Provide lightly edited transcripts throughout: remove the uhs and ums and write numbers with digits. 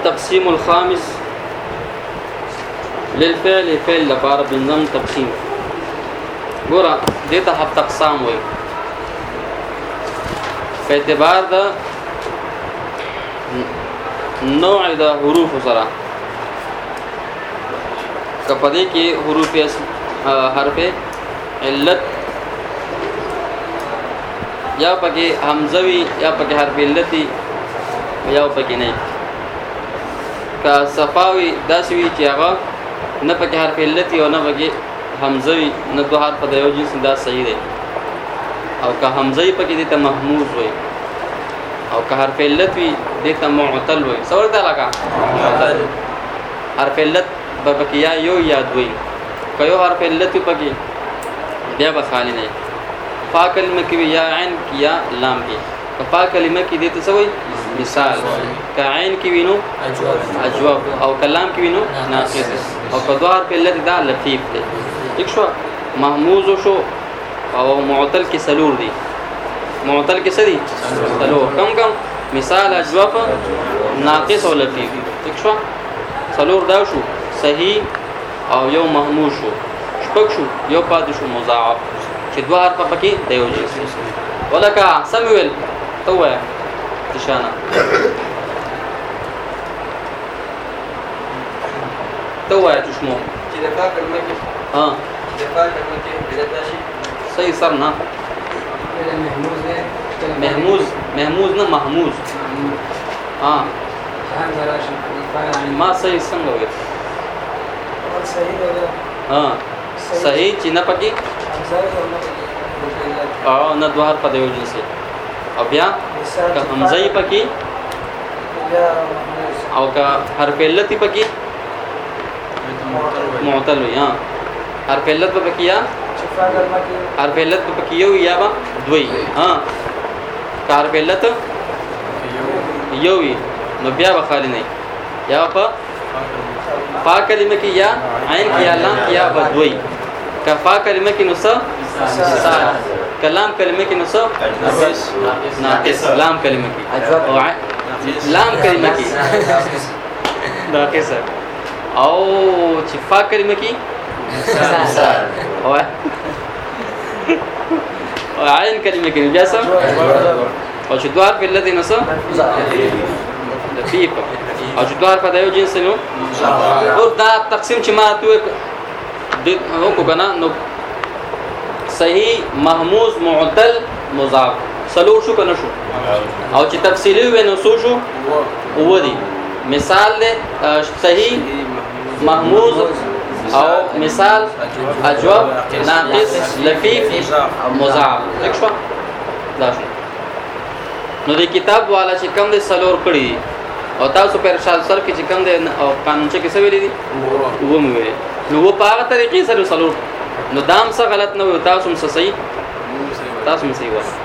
التقسيم الخامس للفعل فعل لپاره بنظم تقسیم ګوره دته هفت اقسام وي په اعتبار د نوع د حروف سره کپدې کې حروف حرف علت یا پکې حمزوي یا پکې حرف علتي یا پکې نه کا صفاوي داسوي چې هغه نه پکې حرف علتي او نه پکې حمزوي نه دوه حرف د یو جنس دا صحیح دی او که حمزوي پکې دي ته محموز وي او که حرف علت وي دي ته معتل وي څور دا لگا حرف علت پکې یا یو یا دوی که یو حرف علت پکې بیا به خالی نه فا کلمه کې یا عین یا لام کې فا کلمه کې دي ته سوي مثال که عین کې وینو اجواب او کلام کې وینو ناقص او کدوار په لته دا لطیف دی ٹھیک شو محموز شو او معتل کې سلور دي معتل کې څه دي سلور کم مثال اجواب ناقص او لطیف ٹھیک شو سلور دا شو صحیح او یو محموز شو شپږ شو یو پاد شو مضاعف چې دوه حرف پکې دی یو جنس ولکه سمویل تو نشانه تو چشمو چې د فا کلمه کې ها د فا کلمه کې بدل شي صحیح سر نه محموز نه محموز نه محموز ها ما صحیح څنګه وي ها صحیح چې نه پکې او نه دوه حرف د یو جنس او بیا که حمزه پکې او که حرف علت پکې معتل وي ها حرف علت پکې یا حرف علت پکې یو یا با دوی ها که حرف علت یو وي نو بیا به خالی نه یا په فا کلمه کې یا عین کې یا لام کې یا با دوی که فا کلمه کې نو څه کلام کلمه کې نو څه ناقص لام کلمه کې او لام کلمه کې ناقص او چې فا کلمه کې او عین کلمه کې بیا څه او چې دوار په لدی نو څه لطیف او چې دوار په یو جنس نو او دا تقسیم چې ما ته کو کنه نو صحیح محموز معدل مضاف سلو شو کنه شو او چې تفصیلی و نو سو شو و دي مثال له صحیح محموز او مثال اجواب ناقص لفیف مضاف ٹھیک شو دا شو نو د کتاب والا چې کوم د سلور کړی او تاسو په ارشاد سره کې چې کوم د قانون چې څه ویلي دي و مو ویلي نو په هغه طریقې سره سلور نو دام څه غلط نه وي تاسو هم صحیح تاسو هم صحیح وایي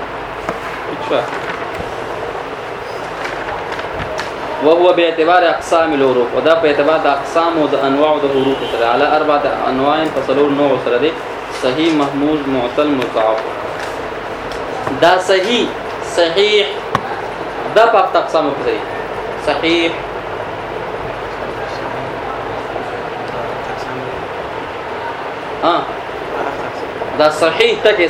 وهو باعتبار اقسام الحروف ودا په اعتبار د اقسام او د انواع د حروف سره على اربعه انواع فصلور نوع سره دي صحیح محموز معتل مضاعف دا صحیح دا په اقسام کې صحیح دا صحیح تکي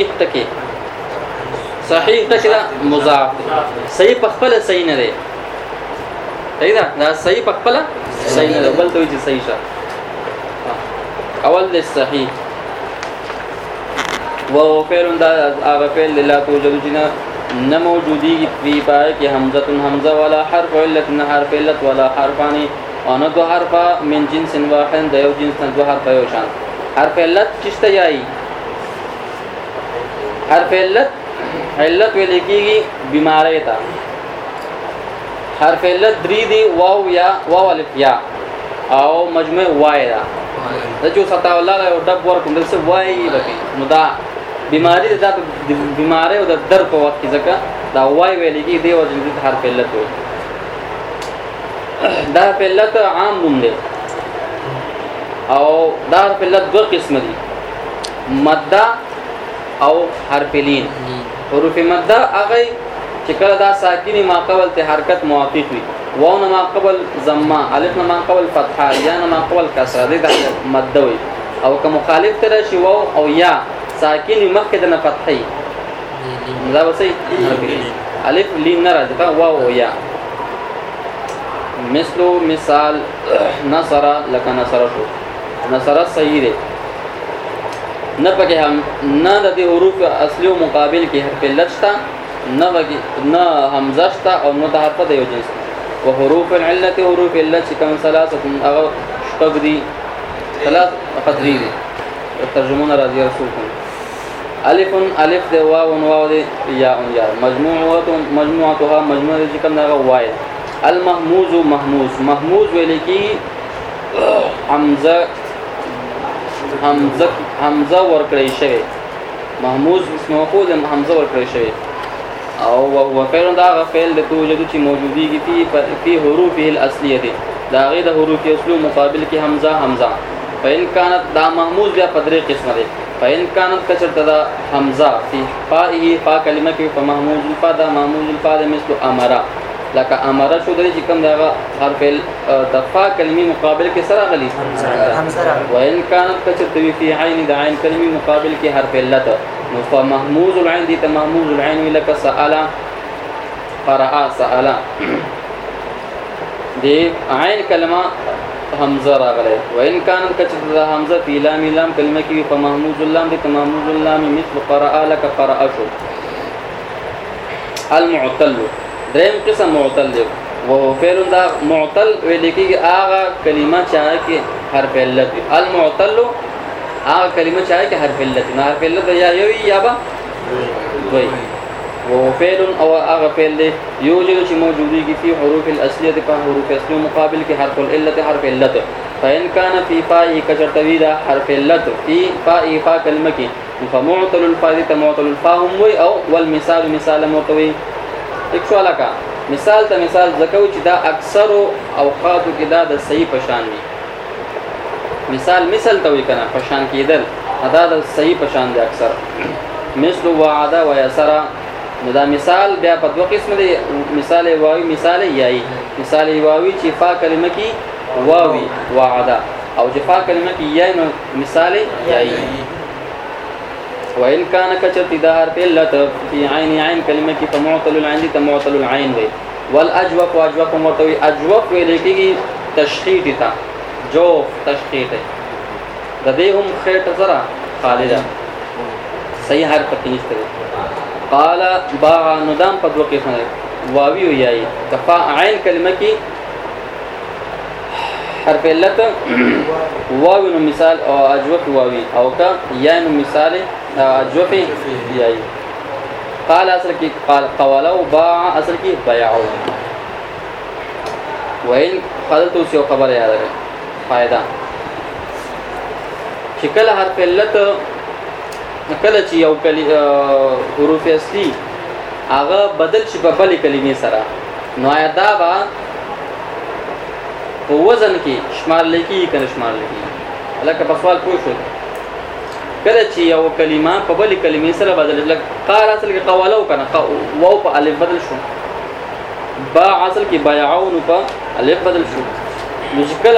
دا مضاعف صحیح په خپل صحیح نه دی دا صحیح په خپل صحیح نه بل ته چې صحیح شه اول د صحیح وهو فعل دا هغه فعل لا توجد جنا نه موجودي په پای کې حمزه ولا حرف علت نه حرف علت ولا حرفان او نه دو حرف من جنس واحد د یو جنس نه دو حرف یو شان حرف علت چشته یای حرف علت ویل کېږي بیماری ته حرف علت درې دی واو یا واو الف یا او مجموع وای دا جو ستا الله له ډب ورکوم دلته وای بکی نو دا بیماری دا بیماری او د درد په وخت کې ځکه دا وای ویل کېږي دی او د حرف علت وي دا حرف علت عام نوم دی او دا حرف علت دوه قسم دي مده او حرف لین حروف مده هغه چې کله دا ساکنی ما قبل ته حرکت موافق وي واو نه ما قبل ضمه الف نه ما قبل فتحه یا نه ما قبل کسره دې د مد وي او که مخالف تر شي واو او یا ساکنی مخکې د فتحي دا وسې الف لین نه راځي واو او یا مثال نصر لك نصر شو نصر صحیح دی نه پکې هم نه د دې حروف اصلي او مقابل کې حرف علت شته نه حمزه شته او نه د حرف د یو جنس او حروف العلت حروف علت چې کوم ثلاثه او شپږ دي ثلاث قدري دي ترجمه راځي رسولكم الف الف د واو واو دي یا مجموعتها مجموعه چې کوم دا وای المحموز محموز ویل کی حمزه ورکړی شوی محموز اسم مفعول حمزه ورکړی شوی او هو فعل دا فعل د توجد چې موجودیږي په حروفه الاصليه دي دا غي د حروف اصلي مقابل کې حمزه فإن كانت دا محموز بیا په درې قسمه دي فإن كانت کچرته دا حمزه فی فائه فا کلمه کې فمحموز الفا دا محموز الفا مثل امر لکه امر شو درې چې کوم دا حرف د فا کلمې مقابل کې سره غلي حمزه وإن كانت کچرته فی عین د عین کلمې مقابل کې حرف علت نو فمحموز العين دي محموز العين لك سأل قرأ سأل دي عين كلمه حمزه راغله وان كانت كتب حمزه في لام كلمه کې فمحموز اللام دي محموز اللام مثل قرأ لك قرأ شو المعتل دریم قسم معتل دی وهو فعل دا معتل ولیکي هغه کلمه چې حرف علت المعتل هغه کلمه چې حرف علت نه حرف علت یا یو یا با وي وهو فعل او هغه فعل دی یوجد چې موجودیږي په حروف الاصليه په حروف اصلي مقابل کې حرف العلت حرف علت فإن كان في فاء كجرتوي دا حرف علت في فاء فا کلمه کې فمعتل الفاء معتل الفاء هم وي او والمثال مثال موتوي اکشوالا کا مثال ته مثال زکو چې دا اکثر اوقاتو کې دا د صحیح پشان وي مثال ته وی کنه پشان کېدل ادا د صحیح پشان دی اکثر مثل وعد و یسر نو دا مثال بیا په دوه قسم دی مثال واوی مثال یای مثال واوی چې فا کلمه کې واوی وعد او چې فا کلمه کې یای نو مثال یای وإن كان كشرط دار علت في عين كلمه کې فمعتل العين دي معتل العين وي والاجوف واجوف مرتوي اجوف ولیکي تشخیص تا جو تشخیص د دې هم خیر تزرا خالدا صحیح حرف پکې نشته قال باع ندام په دوه کې څنګه واوی ویای کفا عین کلمه کې حرف علت واوی نو مثال او اجوف واوی او کا یا نو مثال اجوف یای قال اصل کې قال قوالو باع اصل کې بيعوا وین خلطو څه خبره یاد ده فائدہ شکل حرف علت کله چې یو حروف اصلي هغه بدل شي په بل کلمې سره نو دا با په وزن کې شمار لکی کنه شمار لکی لکه په سوال پوښتنه کله چې یو کلمه په بل کلمې سره بدل لک قال اصل کې قوالو کنه واو په الف بدل شو با اصل کې بيعون په الف بدل شو مشکل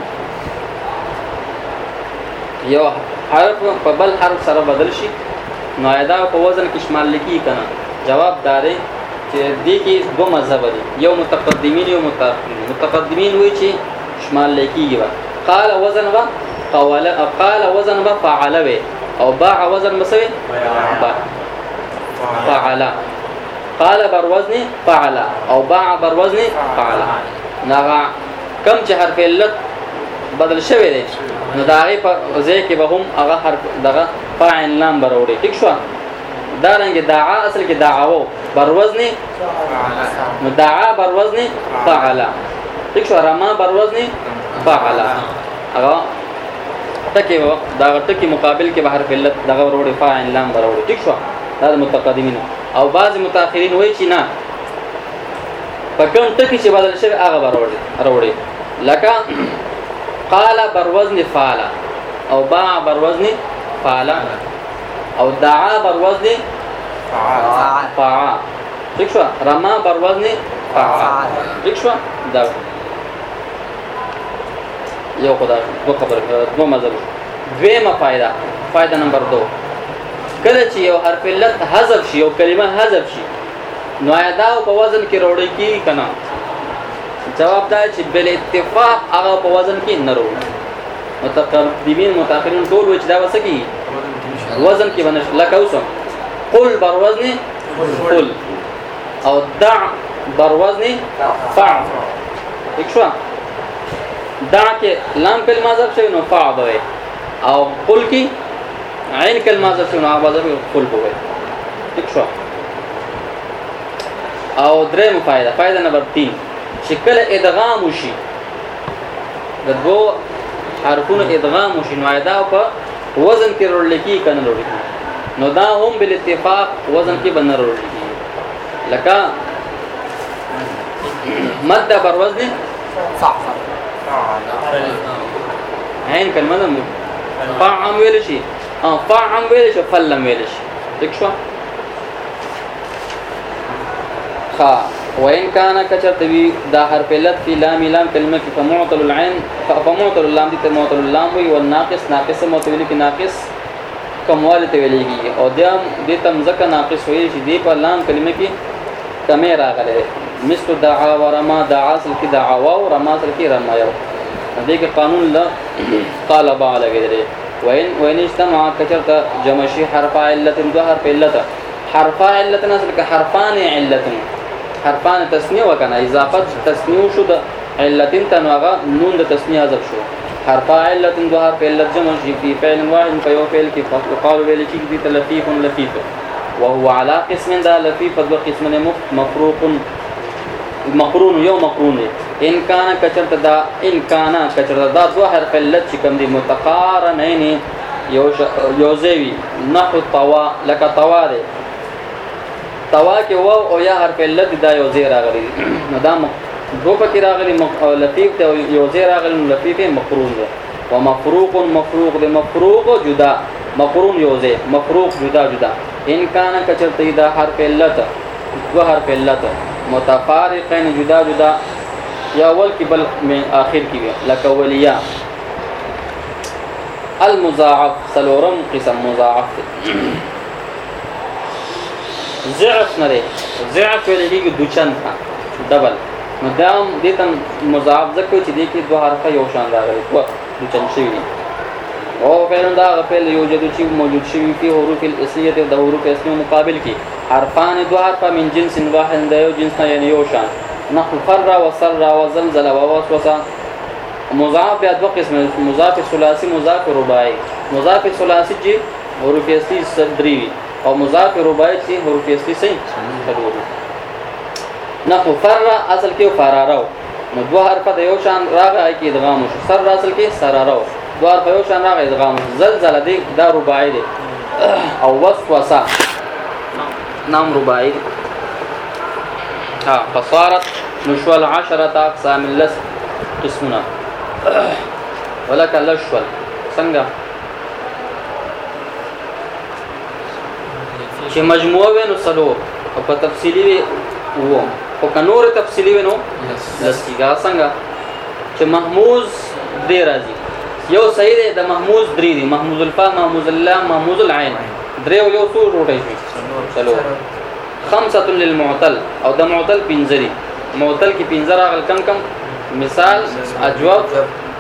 یو حرف په بل حرف سره بدل شي نو ادا په وزن کې شمال لکی کنه جواب دارې چې دې کې دوه مذهب دي یو متقدمین یو متأخرین متقدمین وایي چې شمال لکیږي قال وزن و قال وزن و فعل او باع وزن مسوي فعل قال بر وزن فعل او باع بر وزن فعل نغا کم چې حرف علت بدل شوی دی نو دا غي په ځای کې به هم هغه حرف دغه فاعل لام بروړي ٹھیک شو دا رنګ دعا اصل کې دعاو بر وزن نو دعا بر وزن فعل ٹھیک شو رما بر وزن فعل هغه تکي دا ټکی مقابل کې بهر علت دغه وروړي فاعل لام بروړي ٹھیک شو دا متقدمین او بعض متأخرین وایي چې نه پکم ټکی چې بدل شوی هغه بروړي لکه قال بر وزن فعل او باع بر وزن فعل او دعا بر وزن فعل ٹھیک شو رما بر وزن فعل ٹھیک شو دا یو خدا دو خبر دو مذهب دویمه فائدہ نمبر 2 کله چې یو حرف علت حذف شي او کلمه حذف شي نو ادا په وزن کې وروړي کی کنه جواب دا چې بل اتفاق هغه په وزن کې نه وروړي متقدمین متأخرین ټول وچ دا وسکی وزن کې ونش لکه اوس قل بر وزن قل او دع بر وزن فع ٹھیک شو دع کې لام کلمه حذف شوی نو فع دی او قل کې عین کلمه حذف شوی نو आवाज قل بوي ٹھیک شو او درېم فائدہ نمبر 3 شکل ادغام وشي د دوه حرفونو ادغام وشي نو ادا په وزن کې ورول کی کنه ورول نو دا هم بل اتفاق وزن کې بنر ورول کی لکه مد بر وزن فعل عین کلمه فعم ویل شي فعم ویل شي فلم ویل شي ٹھیک شو خا وان كان كشرتوي دا حرف علت في لام كلمه کې فمعطل العين فمعطل اللام دي معطل اللام وي والناقص ناقص معطل کې ناقص کمواله ته ویلېږي او د تم ځکه ناقص وي چې دی په لام کلمه کې کمه راغله مثل دعا ورما دعا اصل کې دعا او رما اصل کې رما یو دې کې قانون لا طالب لګیدره وين اجتمع كشرت جمع شي حرف علت دو حرف علت حرف علت اصل کې حرفان علت حرفان تسنیه وکنه اضافت تسنیه شو د علتین تنوغه نون د تسنیه حذف شو حرف علت دو حرف علت جمع شي په فعل واحد په یو فعل کې فقال ویل چې دي لطیف لطیف وهو على قسم دا لطیف دو قسم مفروق مقرون یو مقرون ان کان کچرت دا دو حرف علت چې کوم دي متقارنین یو زوی نحو طوا لك طوا ده طوا کې واو او یا حرف علت دا یو زیر راغلی نو دا دو پکې راغلی لطیف ته یو زیر راغلی لطیف مقرون ده ومفروق مفروق ده مفروق جدا مقرون یو زیر مفروق جدا ان کان کچرت دا حرف علت دو حرف علت متفارقین جدا یا اول کی بل میں آخر کی لک ولیا المضاعف سلورم قسم مضاعف ضعف نه ضعف لګي دوچن کا ډبل مدام دې تم مضاعف ذکر چې دې کې دوه حرفه یو شان راغلي دوچن شي او فعل دا فعل یوجد چې موجود شي په حروف الاصليه او د حروف اصلي مقابل کې حرفان دو حرف من جنس واحد د یو جنس نه یعنی یو شان نحو فر وسر وزلزل ووسوسه مضاعف بیا دوه قسم مضاعف ثلاثي مضاعف رباعي مضاعف ثلاثي چې حروف اصلي صدري او مضاعف رباعي چې حروف اصلي صحیح تدور نحو فر اصل کې فرارو نو دوه حرف د یو شان راغی کې ادغام شو سر اصل کې سرارو دوه حرف یو شان راغی ادغام زلزل دي دا رباعي دي او وسوسه نام رباعي فصارت نشوال 10 اقسام لس قسمنا ولك لشوال څنګه چې مجموعه ونو سلور او په تفصیلی وو او کنور تفصیلی ونو لسیګه څنګه چې محموز دې راځي یو صحیح دی د محموز درې دی محموز الفا محموز اللام محموز العين درې یو څو روټي شي چلو خمسه للمعتل او د معتل پنځري معتل کې پنځه راغل کم مثال اجواب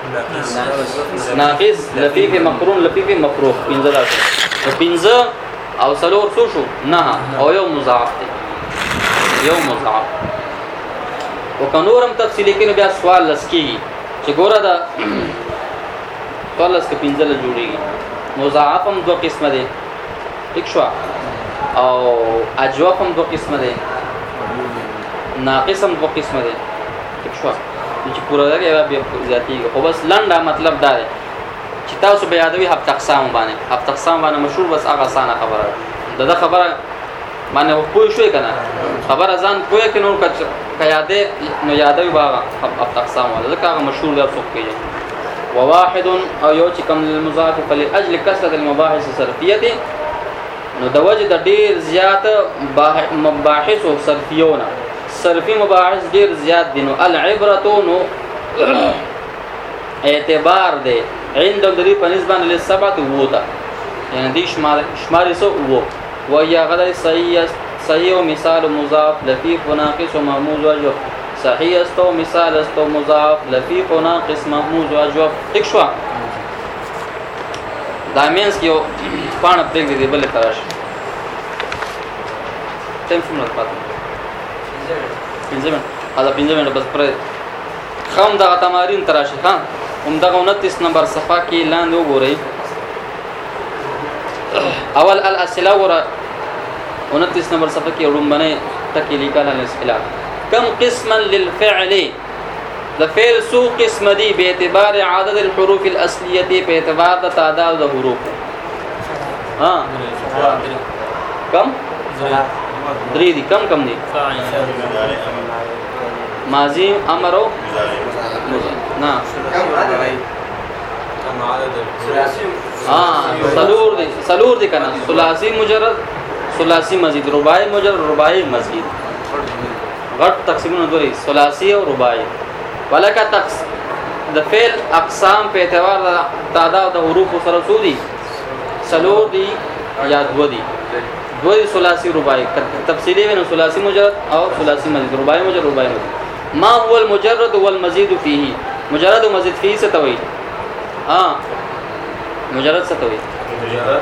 ناقص لفيف مقرون لفيف مفروق پنځه راغل پنځه او سلور څو شو نه او یو مضاعف دی یو مضاعف وکنورم تفصیلی کې بیا سوال لسکیږي چې ګوره دا طلس کې پنځه له جوړیږي مضاعف هم دوه قسمه دي اکشوا او اجواب هم دوه قسمه دي ناقص هم دوه قسمه دي اکشوا چې پورا دا بیا ذاتي او بس لنډه مطلب دا دی چې تاسو بیا دوی هفت اقسام باندې مشهور بس هغه سانه خبره ده خبره باندې پوه شوې کنه خبره ځان پوهه کې نور کچ یادې نو یادوي باغ هفت اقسام ولا ځکه هغه مشهور دی څوک کوي وواحد او یو چې کوم للمضاعف فلاجل كثرة المباحث الصرفيه نو د وجه د ډیر زیات مباحث او صرفیونه صرفي مباحث ډیر زیات دي. نو العبرة نو اعتبار دی عند الذي بنسبه للسبعه ووتا یعنی دي شمار سو وو وهي غدا صحيح مثال مضاف لفيف وناقص ومهموز وجه صحيح استو مثال استو مضاف لفيف وناقص مهموز وجه تکشوا دامینس کیو پان پرګ دی بل تراش تم څومره پاتې پنځه منټه بس پر خام دا تمارین تراشي ها هم دا 29 نمبر صفحه کې لاندې وګورئ. اول الاسئله ور 29 نمبر صفحه کې وړاندې ټکی لیکل الاسئله كم قسما للفعل د فعل سو قسم دي به اعتبار عدد الحروف الاصليه په اعتبار د تعداد د حروف ها کم درې دي کم دي ماضی امر او نه سلور دي کنه ثلاثي مجرد ثلاثي مزید رباعي مجرد رباعي مزید غټ تقسیمونه دوی ثلاثي او رباعي ولکه د فعل اقسام په اعتبار د تعداد د حروف سره سودي سلور دي یا دو دي ثلاثي رباعي تفصیلی وینو ثلاثي مجرد او ثلاثي مزید رباعي مجرد رباعي مزید. ما هو المجرد والمزيد فيه مجرد ومزيد فيه ستوي مجرد ستوي مجرد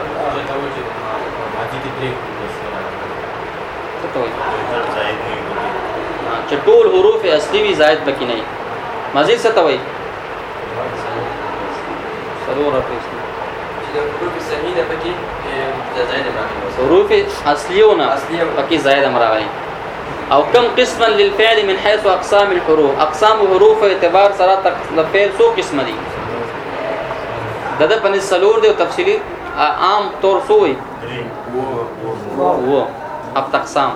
چټول حروف اصلي وی زائد پکې نه مزید ستوي سلور حروف حروف سمينه پکې زائد راغلي حروف اصليونه پکې زائد راغلي. او كم قسما للفعل من حيث اقسام الحروف اقسام حروف اعتبار سره الفعل سو قسم دي دغه په سلور دی او تفصیلی عام طور سوې وو اب اقسام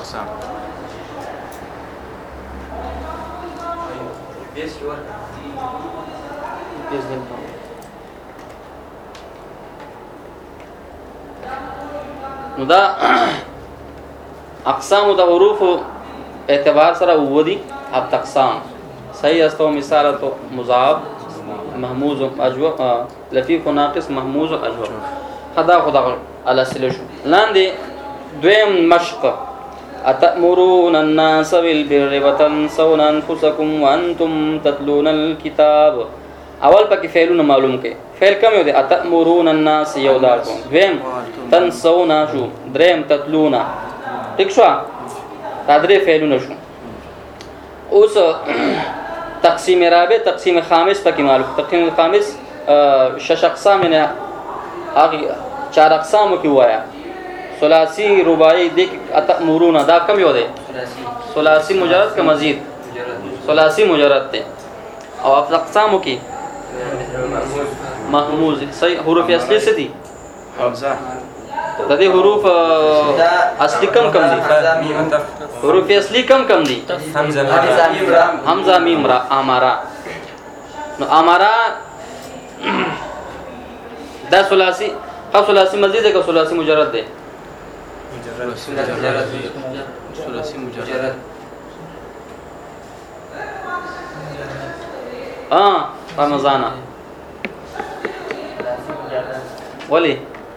نو دا اقسام د حروف اعتبار سره ودی اب اقسام صحیح استو مثال تو مضاف محموز اجو لطیف ناقص محموز اجو خدا الاسئله شو لاندې دویم مشق اتأمرون الناس بالبر وتنسون انفسكم وانتم تتلون الكتاب. اول پکې فعلونه معلوم کړي فعل کوم یو دی اتأمرون الناس یو دا کوم دویم تنسون شو دریم تتلون ٹھیک شو تدری فعلونه شو. اوس تقسیم رابع تقسیم خامس پکې معلوم تقسیم خامس شش اقسام نه هغه چار اقسام کې وایا ثلاثي رباعي د اتأمرون دا کم یو دی ثلاثي مجرد کا مزید ثلاثي مجرد ته او اقسام کې محموز صحیح حروف اصلي څه دي حمزه د دې حروف اصلي کم دي حروف اصلي کم دي حمزه میم را امارا نو امارا دا ثلاثي ثلاثي مزید ہے کہ ثلاثي مجرد ہے ثلاثي مجرد رمضان ولی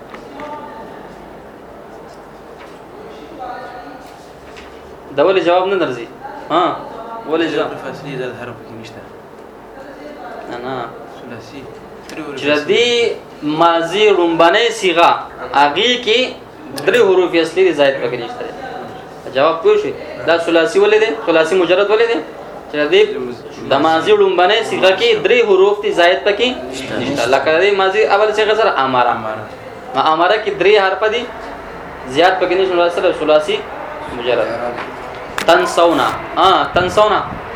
دا ولی جواب نه درځي ولی جواب فاصله د حرف کې نشته نه ثلاثي جدي ماضي رومبنه صيغه اغي کې درې حروف اصلي زائد پکې نشته جواب کوی شي دا ثلاثي ولې دي ثلاثي مجرد ولې دي جدي د ماضي رومبنه صيغه کې درې حروف دي زائد پکې نشته لکه د ماضي اول صيغه سره اماره کې درې حرف دي زیات پکې نشته سره ثلاثي مجرد تنسونا تنسونا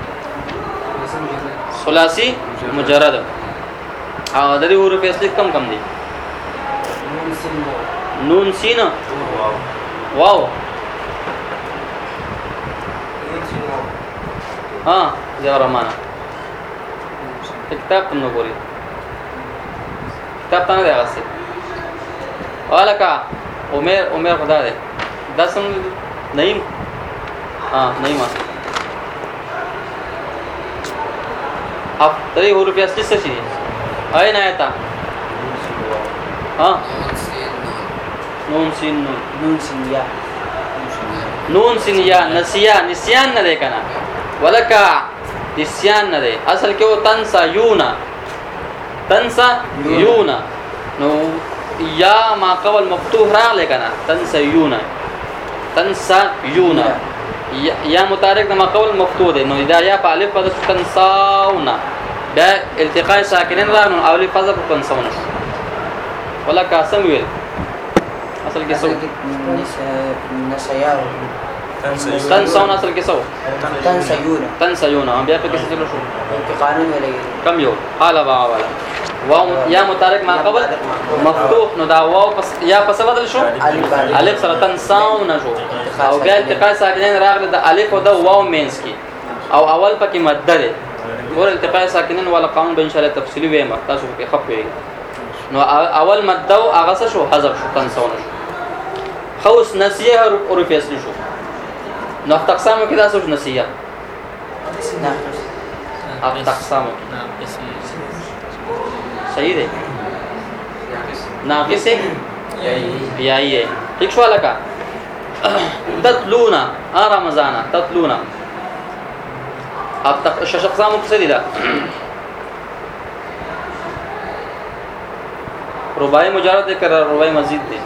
ثلاثي مجرد او د دې حروف اصلي کم دي نون سین واو زه رحمان کتاب نو ګوري کتاب ته نه راځي ولکه عمر خدا ده دا سم نعیم نعیم अब तरी حروف اصلی څه شي اين آیتا نون سین یا نسیان نه ده کنه ولکا نسیان نه ده اصل کې و تنسا یونا نو یا ما قبل مفتوح راغله کنه تنسا یونا یا متحرک ما قبل مفتوح ده نو دا یا په الف په تنساونا دا التقاء ساکنین راغلو او الف په تنساونا ولکا سمویل اصل کې سو تنسون اصل کې سو تنسيون بیا په کې څه شو قانون ولې کم یو حالا واولا واو یا متحرک ما قبل مفتوح نو دا واو پس یا پس بدل شو الف سره تنسون شو او بیا التقاء ساکنین راغله د الف او د واو مینس کې او اول پکې مد ده ور التقاء ساکنین ولا قانون به ان شاء الله تفصیلی ویم تاسو په خپوي نو اول مد او هغه شو حذف شو تنسون شو خوس نسیه حروف اصلي شو نو اقسامو کې دا څه نسیه اقسامو صحیح ده ناقص یای ٹھیک شو لکه تتلونا رمضان تتلونا اب شش اقسامو کې څه دي دا رباعي مجرد ذکر رباعي مزید دي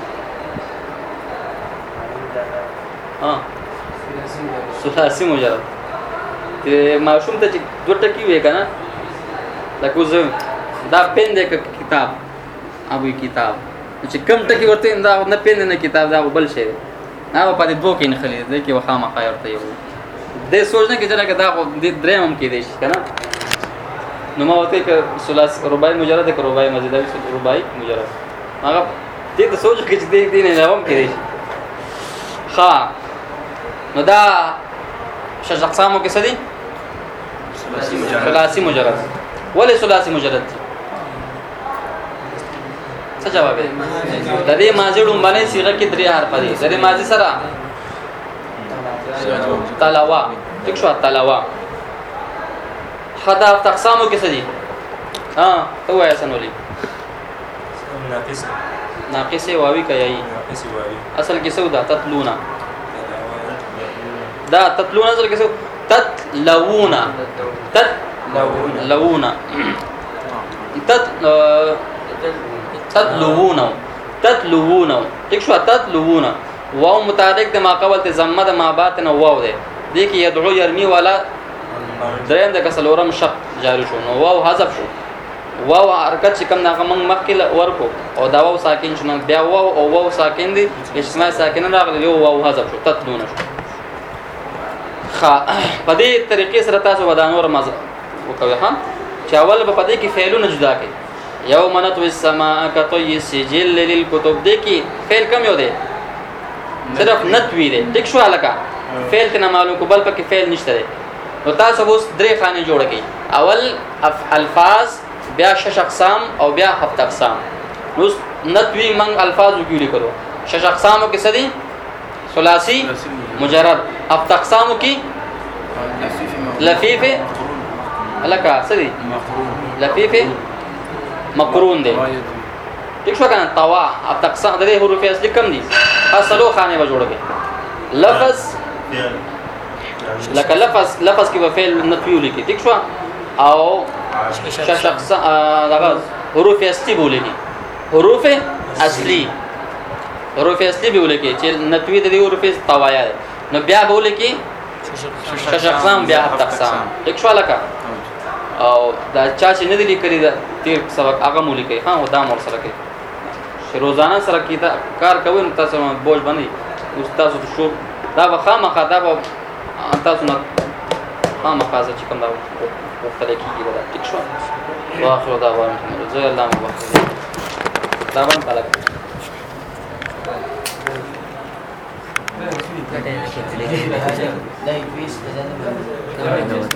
ثلاثي مجرد معشوم ته دوه ټکی وې کنه لکه زه دا پین دې کتاب ابو کتاب چې کم ټکی ورته دا نه پین نه کتاب دا بل شي نه په دې دوه کې نه خلې دې کې وخامه خیر ته یو دې سوچنه کې چې دا دې درېم کې دې کنه نو ما وته ک ثلاث رباعي مجرد ک رباعي مزید رباعي مجرد هغه دې سوچ کې چې دې نه نوم کې دې ها نو دا شش اقسامو کې څه دي ثلاثي مجرد ولې ثلاثي مجرد څه جواب دی د دې ماضي ډومبنه صيغه کې درې حرف دي د دې ماضي سره تلاوا ټیک شو تلاوا خدا اقسامو کې څه دي ته وایې سنولي ناقص واوي کوي اصل کې څه ودا تتلونا دا تتلون اصل کې څه تتلونا تتلوون ټیک شو تتلوون واو متحرک د ما قبل ته ضمه د ما بعد نه واو ده دې کې يدعو يرمي والا دریم د کسلورم شق جاری شو نو واو حذف شو واو حرکت چې کوم دغه موږ مخکې ورکو او دا واو ساکن شنو بیا واو او واو ساکن دي اسماء ساکن راغلي یو واو حذف شو تتلون شو په دې طریقې سره تاسو ودانور مزه وکوي ها چې اول په دې کې فعلونه جدا کړي یوم نطوي السماء كطي السجل للكتب دې کې فعل کم یو دی صرف نطوي دی ټیک شو الکا فعل ته معلوم کو بل پکې فعل نشته دی نو تاسو اوس درې خانه جوړ کړئ اول الفاظ بیا شش اقسام او بیا هفت اقسام نو نطوي من الفاظ وکړي کړو شش اقسامو کې څه دي ثلاثي مجرد هفت اقسامو کې لفيف الکا څه دي لفيف مقرون دي ٹھیک شو کنه طوا هفت اقسام د دې حروف اصلي کم دي اصلو خانه به جوړ کړئ لفظ لکه لفظ کې به فعل نطوي ولیکي ٹھیک شو او شخص دغه حروف اصلي بولیکي حروف اصلي به ولیکي چې نطوي د دې حروف طوایا نو بیا بولیکي شخصام بیا هفت اقسام ٹھیک شو لکه او دا چا چې نه دي لیکلي دا تیر سبق هغه مولیکي ها او دا مور سره کوي چې روزانه سره کیدا کار کوي نو تاسو بوج باندې استاد شو دا وخامه دا تاسو نه مقاصد چې کوم دا وخت کېږي دا ټیک شو واخر دا وایي زه الله مبارک دا باندې پاله لا يجوز